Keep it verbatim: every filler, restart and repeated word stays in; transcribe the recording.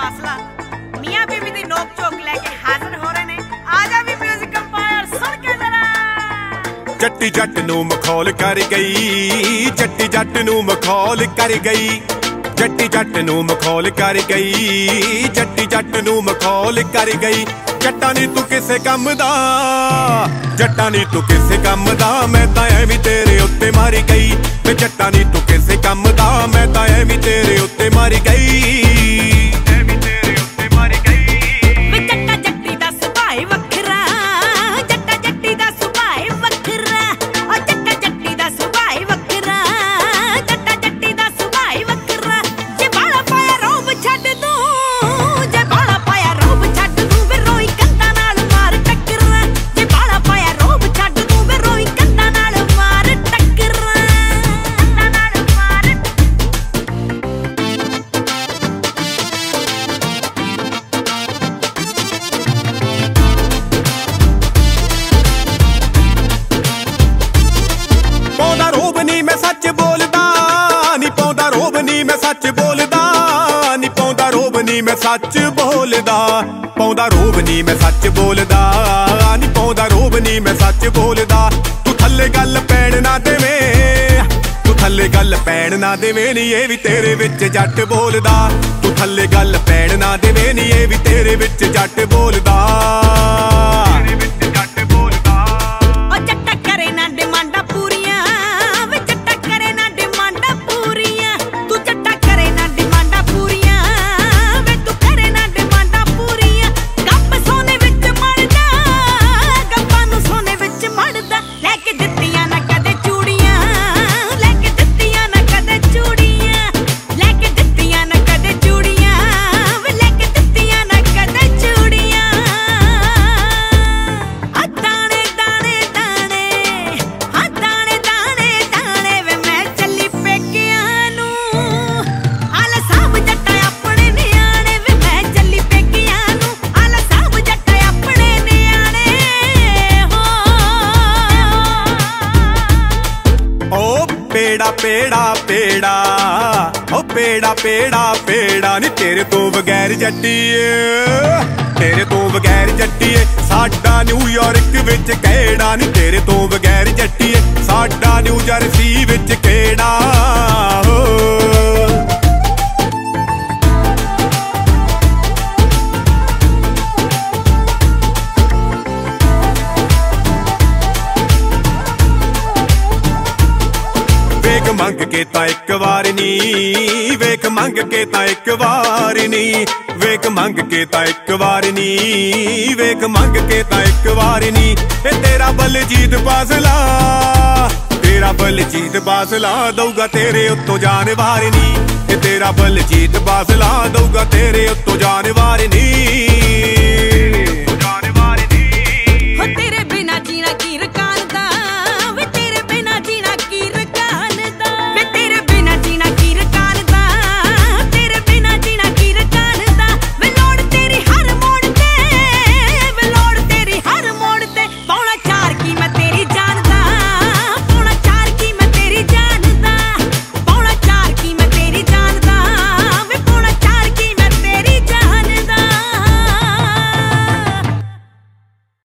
फासला मियां बीवी दी नोक झोंक लेके हाजिर हो रहे ने। आजा भी म्यूजिक कंपायर सुन के जरा। जट्टी जट नू मखौल कर गई, जट्टी जट नू मखौल कर गई, जट्टी जट नू मखौल कर गई, जट्टी जट नू मखौल कर गई। जट्टा नी तू किसे कम दा, जट्टा नी तू किसे कम दा, मैं तां ऐवी तेरे उत्ते मारी गई। वे जट्टा नी तू किसे कम दा, मैं तां ऐवी तेरे उत्ते मारी गई। सच बोलदा नी पाउंदा रोब नी मैं सच बोलदा नी पाउंदा रोब नी मैं सच बोलदा, पाउंदा रोब नी मैं सच बोलदा नी पाउंदा रोब नी मैं सच बोलदा। तू थल्ले गल पैण ना देवे, तू थल्ले गल पैण ना देवे नी ये भी तेरे विच जट बोलदा। तू थल्ले गल पैण ना देवे नी ये भी तेरे विच जट बोलदा। पेड़ा पेड़ा पेड़ा ओ पेड़ा पेड़ा पेड़ा नी तेरे तो बगैर जट्टीए, तेरे तो बगैर जट्टीए साडा न्यूयॉर्क विच केड़ा नी तेरे तो बगैर जट्टीए साडा न्यू जर्सी विच केड़ा। हो वेख मंग के तां इक वार नी, वेख मंग के तां इक वार नी, वेख मंग के तां इक वार नी, वेख मंग के तां इक वार नी। ए तेरा बलजीत बासला, तेरा बलजीत बासला दऊगा तेरे उत्तों जान वार नी। ए तेरा बलजीत बासला दऊगा तेरे उत्तों जान वार नी।